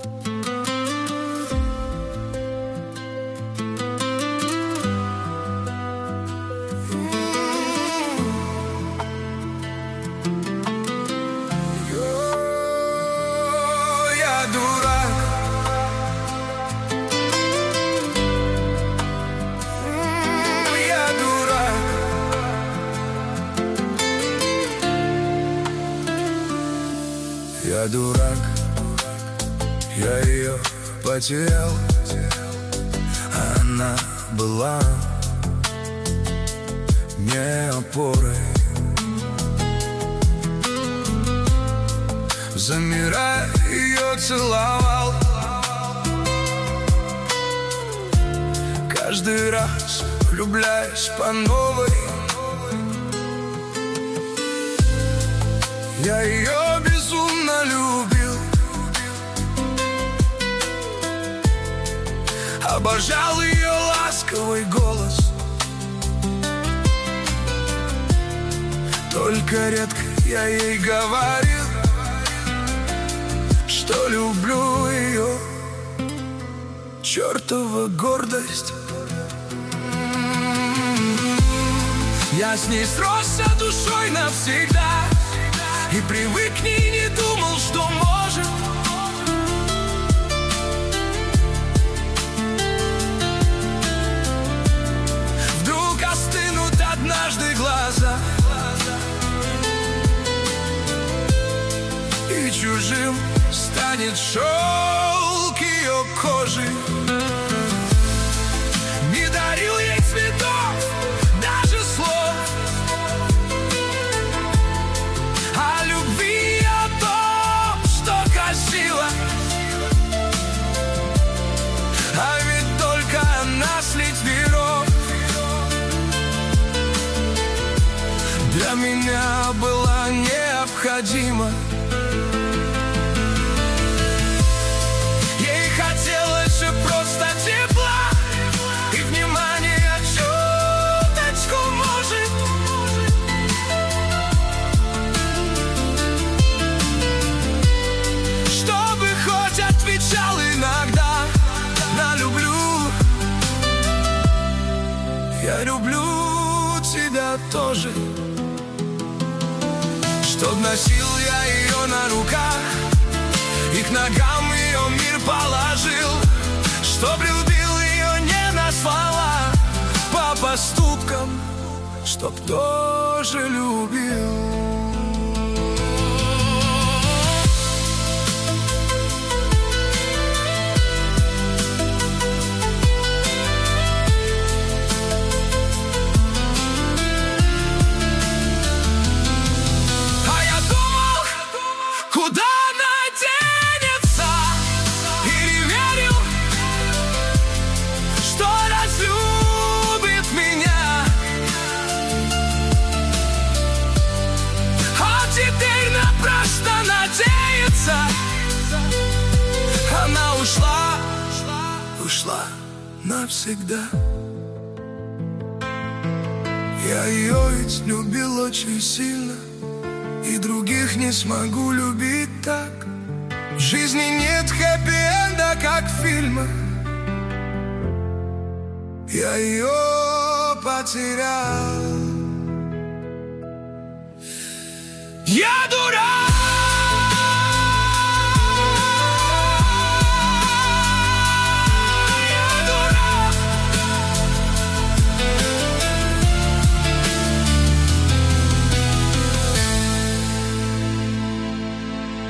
Я дурак. Я дурак. Я дурак. Я ее потерял, а она была мне опорой. Замирая, ее целовал. Каждый раз влюбляясь по новой. Я ее безумно любил, обожал ее ласковый голос. Только редко я ей говорил, что люблю ее. Чертова гордость. Я с ней сросся душой навсегда, и привык к ней, не думал, что может. Вдруг остынут однажды глаза, и чужим станет шелк ее кожи. Не дарил ей цветов, даже слов, о любви, о том, что красиво. А ведь только она слить миров для меня была необходима. Ей хотелось же просто тепла и внимания, чуточку, может. Чтобы хоть отвечал иногда на люблю. Я люблю тебя тоже. Чтоб носил я ее на руках и к ногам ее мир положил. Чтоб любил ее не на слова, по поступкам, чтоб тоже любил. Куда она денется? Или верил, что разлюбит меня? А теперь напрасно надеется. Она ушла, ушла навсегда. Я ее ведь любил очень сильно, и других не смогу любить так. В жизни нет хэппи-энда, как в фильмах. Я ее потерял. Я дурак.